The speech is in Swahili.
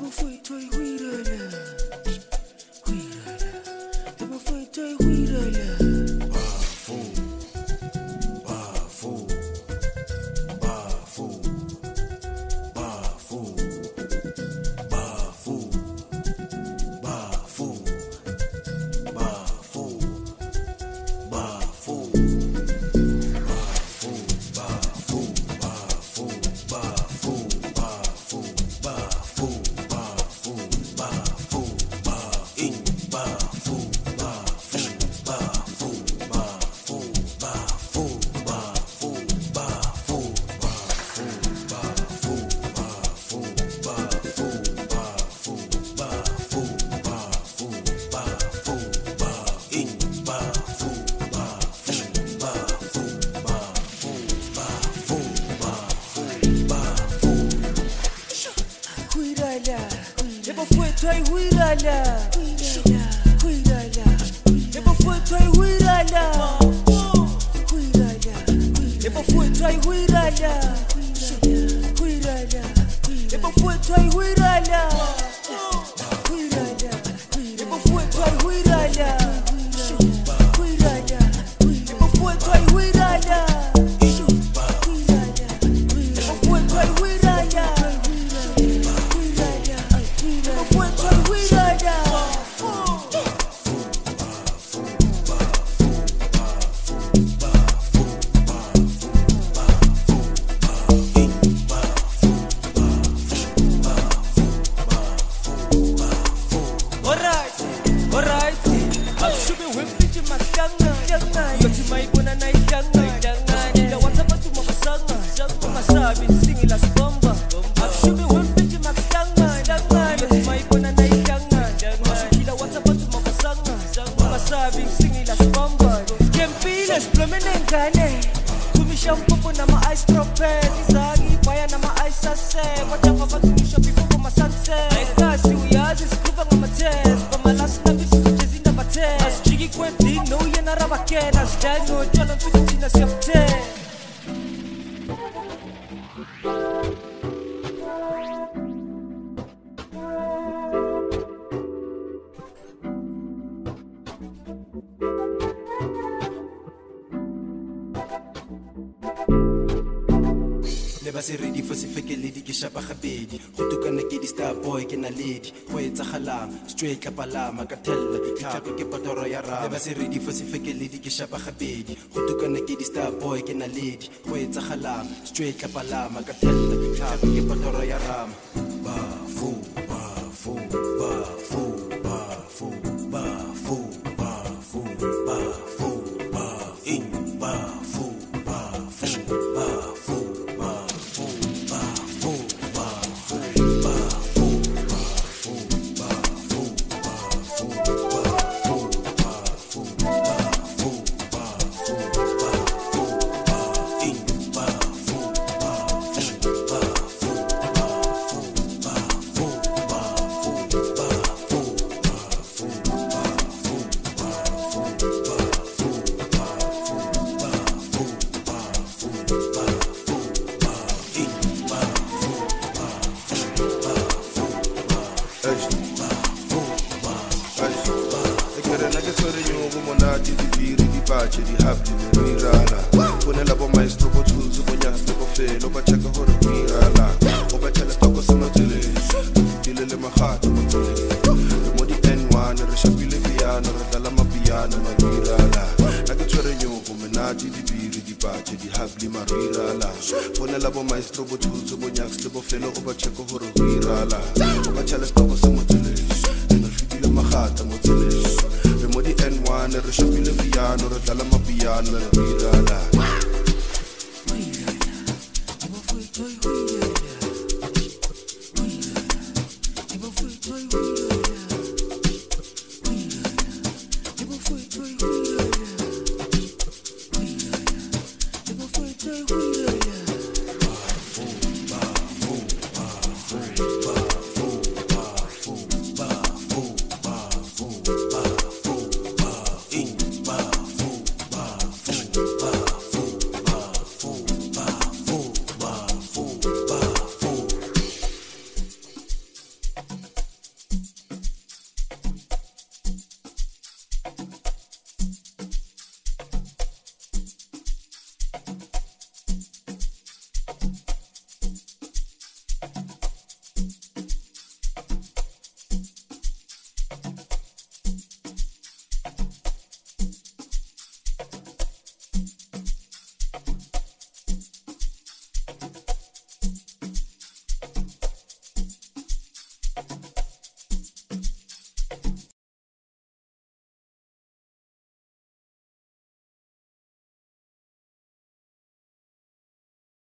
Straight kapalama ka tella tlhago ke patoro ya rama ba se ready for se fekeledi ke shapa gabedi go tukana ke di star boy ke na ledi go etsa galang straight kapalama ka tella tlhago ke patoro ya rama ba fu ba fu ba fu ba fu ba fu ba fu ba fu ba in ba fu ba fu ba fu ba fu ba fu ba fu ba Re shapile piano, re dlala mapiano, re virala.